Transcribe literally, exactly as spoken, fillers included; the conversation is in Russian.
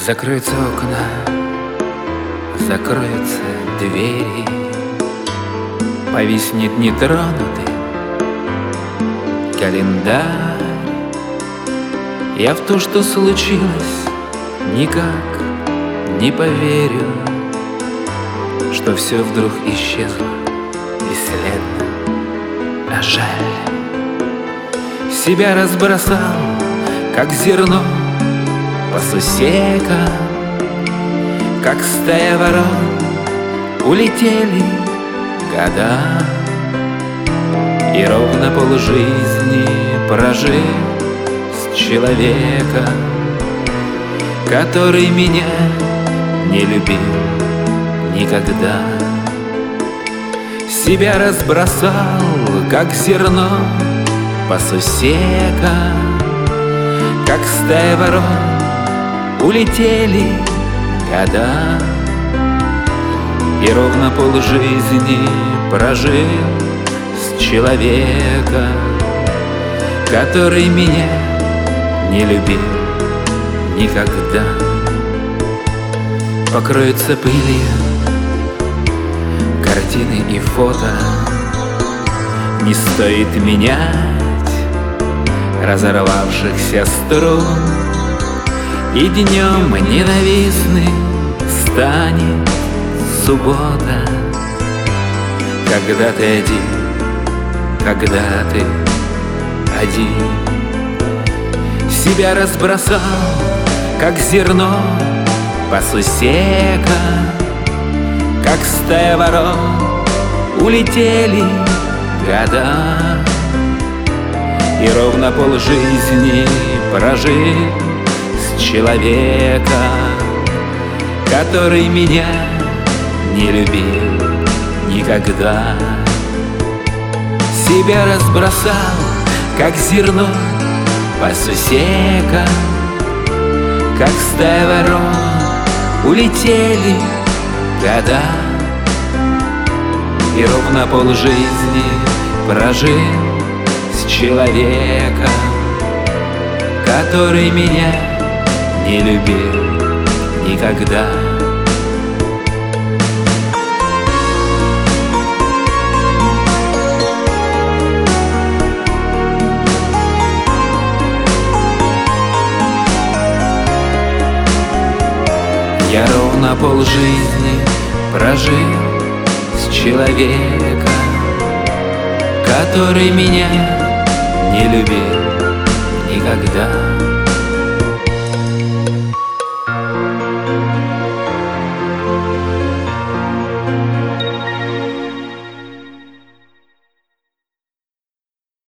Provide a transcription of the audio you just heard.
Закроются окна, закроются двери, повиснет нетронутый календарь. Я в то, что случилось, никак не поверю, что все вдруг исчезло бесследно, а жаль. Себя разбросал, как зерно по сусекам, как стая ворон улетели года. И ровно полжизни прожил с человеком, который меня не любил никогда. Себя разбросал, как зерно по сусекам, как стая ворон улетели года. И ровно полжизни прожил с человеком, который меня не любил никогда. Покроются пылью картины и фото, не стоит менять разорвавшихся струн. И днем ненавистным станет суббота, когда ты один, когда ты один. Себя разбросал, как зерно по сусекам, как стая ворон улетели года. И ровно полжизни прожил с человеком, который меня не любил никогда. Себя разбросал, как зерно по сусекам, как стая ворон улетели года. И ровно полжизни прожил с человеком, который меня не любил никогда. Я ровно полжизни прожил с человеком, который меня не любил никогда.